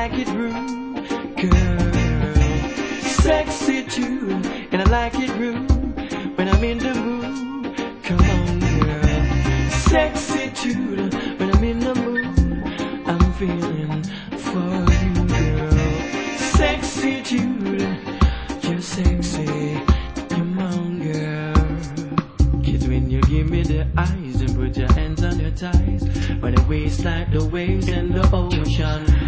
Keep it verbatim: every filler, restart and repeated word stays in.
like it rude, girl. Sexy too, and I like it rude when I'm in the mood. Come on, girl. Sexy too, when I'm in the mood. I'm feeling for you, girl. Sexy too, you're sexy. Come on, girl. Kids, when you give me the eyes and put your hands on your thighs, when it waist like the waves and